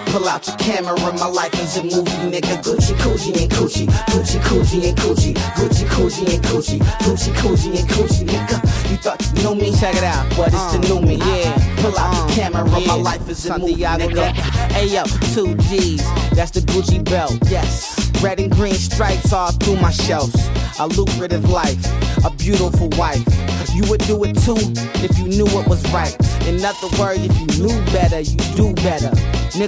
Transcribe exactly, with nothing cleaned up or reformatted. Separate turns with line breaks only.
Pull out your camera, my life is a movie, nigga. Gucci, Coochie, and Coochie. Gucci, Coochie, and Coochie. Gucci, Coochie, and Coochie. Gucci, Coochie, and Coochie, nigga. You thought you knew me? Check it out. But it's uh, the new me, yeah. Pull out uh, your camera, yeah. My life is a movie, nigga. Hey yo, two G's, that's the Gucci belt. Yes. Red and green stripes all through my shelves. A lucrative life, a beautiful wife. You would do it too if you knew it was right. In other words, if you knew better, you do better. Nigga,